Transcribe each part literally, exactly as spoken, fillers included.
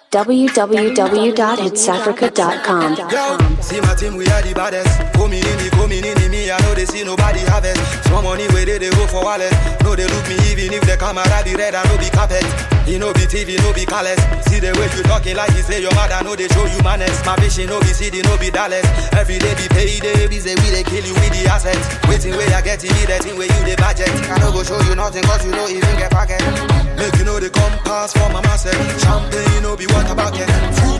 w w w dot hits africa dot com. Yo, see my team, we are the baddest. Coming in, the coming in, the me, I know they see nobody harvest. Small money where they, they go for wallet. No, they look me even if the camera be red, I know be carpet. You know be T V, no be callous. See the way you talking like you say your mother, know they show you manners. My vision, no be city, no be dollars. Every day be payday, we say we they kill you with the assets. Waiting where I get to be that thing where you the budget. I don't go show you nothing cause you know even get packet. Make you know they come pass for my master. Champagne, no be what about it.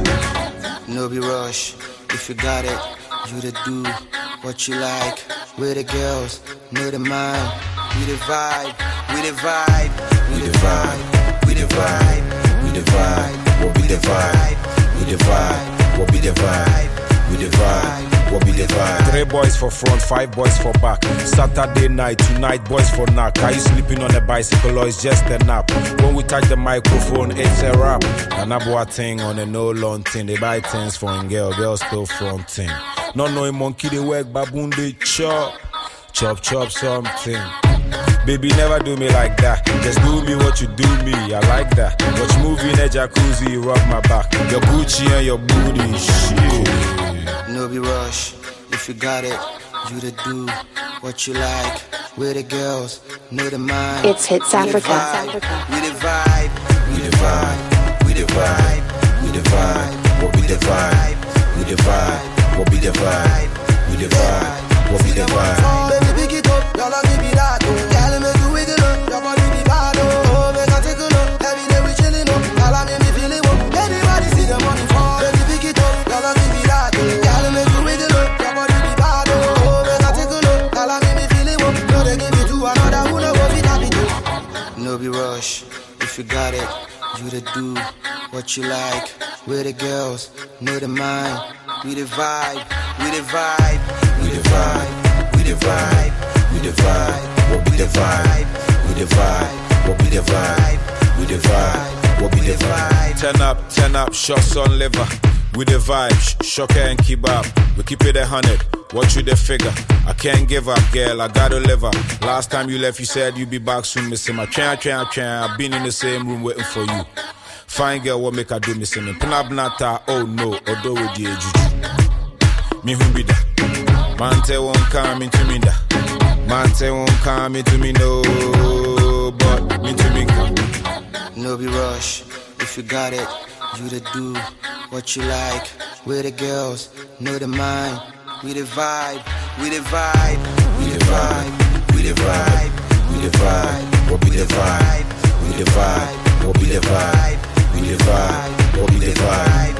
No be rush, if you got it, you to do what you like. We're the girls, know the mind. We the vibe, we the vibe, we the vibe, we the vibe, we the vibe, what be the vibe, we the vibe, what be the vibe, we the vibe, what be the vibe. Three boys for front, five boys for back. Saturday night, tonight boys for knock. Are you sleeping on a bicycle or it's just a nap? When we touch the microphone, it's a rap. And I bought a thing on a no long thing. They buy things for a girl, girls still fronting. Not knowing monkey they work, baboon they chop. Chop, chop something. Baby, never do me like that. Just do me what you do me, I like that. Watch movie in a jacuzzi, rub my back. Your Gucci and your booty, shit. No be rush, if you got it, you to do what you like. We're the girls, know the mind. It's Hits Africa. We the vibe, we the vibe, we the vibe, we the vibe, what be the vibe, we the vibe, what be the vibe, we the vibe, what be the vibe. Baby, pick it up, y'all give me that. Y'all make you wiggle up, your body be bad. Oh, make I take a look, every day we chillin' up. Y'all make me feel it up, everybody see the money fall. Baby, pick it up, y'all give me that. Y'all make you wiggle up, your body be bad. Oh, make I take a look, y'all make me feel it up. No, they give me to another, who know what we got me do. No be rush, if you got it, you to do what you like. We're the girls, know the mind. We the vibe, we the vibe, we the vibe, we the vibe, we the vibe, what be the vibe, we the vibe, what be the vibe, we the vibe, what be the vibe. Turn up, turn up, shots on liver. We the vibe, sh- shocker and kebab. We keep it a hundred, watch you the figure. I can't give up, girl, I gotta live up. Last time you left, you said you'd be back soon, missing my train, train, train. I've been in the same room waiting for you. Fine girl, what make I do missing me? Pnabnata, oh no, odo with the juju. Me who be that? Mante won't come into me da. Mante won't come into me no, but me to me come. No be rush, if you got it, you to do what you like. We're the girls, know the mind. We the vibe, we the vibe, we the vibe, we the vibe, we the vibe, what be the vibe, we the vibe, what be the vibe. We the vibe, what be the vibe.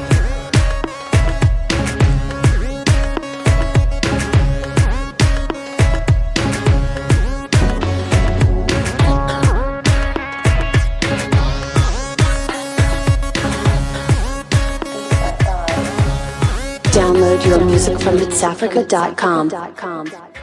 Download your music from hits africa dot com.